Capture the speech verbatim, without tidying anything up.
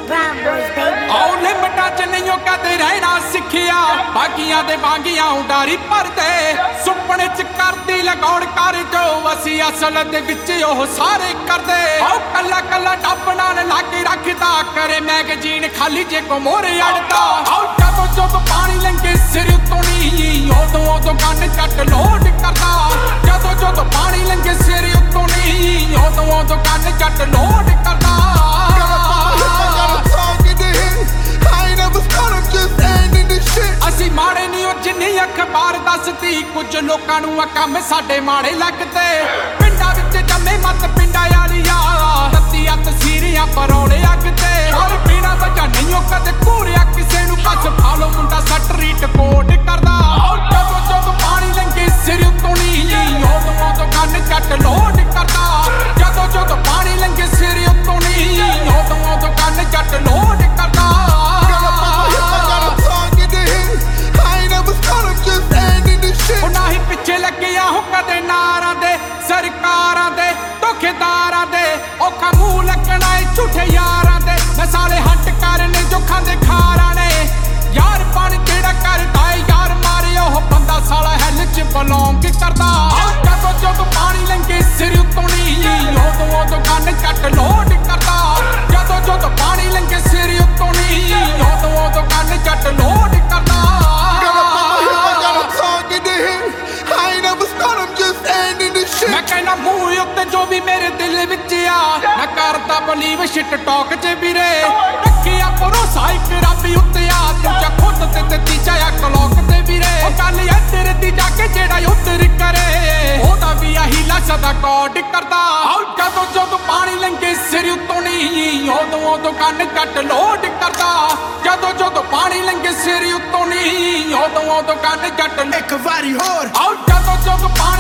Brown Boys, baby. ਆਉ ਲਿਮਟਾਂ ਚ ਨਹੀਂ ਕਦੇ ਰਹਿਣਾ ਸਿੱਖਿਆ, ਬਾਕੀਆਂ ਦੇ ਵਾਂਗੀਆਂ ਉਡਾਰੀ ਭਰਦੇ ਸੁਪਨੇ ਚ ਕਰਦੀ ਲਗਾਉਣ ਕਰ ਜੋ ਅਸੀਂ ਅਸਲ ਦੇ ਵਿੱਚ ਉਹ ਸਾਰੇ ਕਰਦੇ। ਆਉ ਕੱਲਾ ਕੱਲਾ ਡੱਬ ਨਾਲ ਲਾ ਕੇ ਰੱਖਦਾ ਕਰੇ ਮੈਗਜ਼ੀਨ ਖਾਲੀ ਜੇ ਕੋ ਮੋਰੇ ਅੜਦਾ। ਆਉ ਜਦੋਂ ਜਦੋਂ ਪਾਣੀ ਲੰਘੇ ਸਿਰ ਉੱਤੋਂ ਨੀ ਉਦੋਂ ਉਦੋਂ ਕੰਨ ਚੱਟ ਲੋਡ ਕਰਦਾ। ਜਦੋਂ ਜਦੋਂ ਪਾਣੀ ਲੰਘੇ ਸਿਰ ਉੱਤੋਂ ਨੀ ਉਦੋਂ ਉਦੋਂ ਕੰਨ ਚੱਟ ਲੋਡ ਕਰਦਾ। ਅਸੀਂ ਮਾੜੇ ਨਹੀਂ ਉਹ ਜਿੰਨੀ ਅਖਬਾਰ ਦੱਸਦੀ, ਕੁਝ ਲੋਕਾਂ ਨੂੰ ਆ ਕੰਮ ਸਾਡੇ ਮਾੜੇ ਲੱਗਦੇ। ਪਿੰਡਾਂ ਵਿੱਚ ਜੰਮੇ ਮੱਤ ਪਿੰਡਾਂ ਵਾਲੀਆ ਤੱਤੀਆਂ ਤਸੀਰੀਆਂ ਪਰੌਲੇ ਅੱਗਦੇ। ਹਰ ਪੀਣਾ ਵਜਾ ਨਹੀਂ ਉਹ ਕਦੇ ਘੂਰਿਆ ਕਿਸੇ ਨੂੰ, ਬਸ ਫਾਲੋ ਮੁੰਡਾ ਸਟਰੀਟ ਕੋਡ ਕਰਦਾ। ਜਦੋਂ ਜਦੋਂ ਪਾਣੀ ਲੰਘੇ ਸਿਰ ਉੱਤੋਂ ਨੀ ਉਦੋਂ ਉਦੋਂ ਕੰਨ ਚੱਟ ਲੋਡ ਕਰਦਾ। ਜਦੋਂ ਜਦੋਂ ਪਾਣੀ ਲੰਘੇ ਸਿਰ ਉੱਤੋਂ ਨੀ ਉਦੋਂ ਉਦੋਂ ਕੰਨ ਚੱਟ ਲੋਡ ਕਰਦਾ। ਨਾ ਹੀ ਪਿੱਛੇ ਲੱਗਿਆ ਹੋ ਕਦੇ ਨਾਰਾਂ ਦੇ ਸਰਕਾਰਾਂ ਦੇ ਧੋਖੇਦਾਰਾਂ ਦੇ, ਔਖਾ ਮੂੰਹ ਲੱਗਣਾ ਏ ਝੂਠੇ ਯਾਰਾਂ ਦੇ। ਨਸਾਲੇ ਹੱਟ ਕਰਨੇ ਜੋ ਖਾਂਦੇ ਖਾਰਾਂ ਨੇ, ਯਾਰ ਬਣ ਜਿਹੜਾ ਕਰਦਾ ਏ ਯਾਰ ਮਾਰੇ ਉਹ ਬੰਦਾ ਸਾਲਾ ਹੈਲ ਚ ਬਲੌਂਗ ਕਰਦਾ। ਜਦੋਂ ਜਦੋਂ ਪਾਣੀ ਲੰਘੇ ਸਿਰ ਉੱਤੋਂ ਨੀ ਉਦੋਂ ਉਦੋਂ ਕੰਨ ਚੱਟ ਲੋਡ ਕਰਦਾ। ਜਦੋਂ ਜਦੋਂ ਪਾਣੀ ਲੰਘੇ ਸਿਰ ਉੱਤੋਂ ਨੀ ਉਦੋਂ ਉਦੋਂ ਕੰਨ ਚੱਟ ਲੋਡ ਕਰਦਾ। ਮੈਂ ਕਹਿਣਾ ਮੂੰਹ ਉੱਤੇ ਜੋ ਵੀ ਮੇਰੇ ਦਿਲ ਵਿੱਚ ਆ, ਨਾ ਕਰਦਾ ਬਲੀਵ ਸ਼ਿਟ ਟਾਕ ਚ ਵੀਰੇ। ਰੱਖਿਆ ਭਰੋਸਾ ਇੱਕ ਰੱਬ ਉੱਤੇ ਆ, ਦੂਜਾ ਖੁਦ ਤੇ ਤੇ ਤੀਜਾ ਆ ਕਲੌਕ ਤੇ ਵੀਰੇ। ਉਹ ਗੱਲ ਐ ਤੇਰੇ ਦੀ ਜਾ ਕੇ ਜਿਹੜਾ ਉਤਰ ਕਰੇ ਉਹਦਾ ਵੀ ਆਹੀ ਲਾ ਸਦਾ ਕੋਡ ਕਰਦਾ। ਆਉ ਜਦੋਂ ਜਦੋਂ ਪਾਣੀ ਲੰਘੇ ਸਿਰ ਉੱਤੋਂ ਨੀ ਉਦੋਂ ਉਦੋਂ ਕੰਨ ਕੱਟ ਲੋਡ ਕਰਦਾ। ਜਦੋਂ ਜਦੋਂ ਪਾਣੀ ਲੰਘੇ ਸਿਰ ਉੱਤੋਂ ਨੀ ਉਦੋਂ ਉਦੋਂ ਕੰਨ ਕੱਟ ਇੱਕ ਵਾਰੀ ਹੋਰ। ਆਉ ਜਦੋਂ ਜਦੋਂ ਪਾਣੀ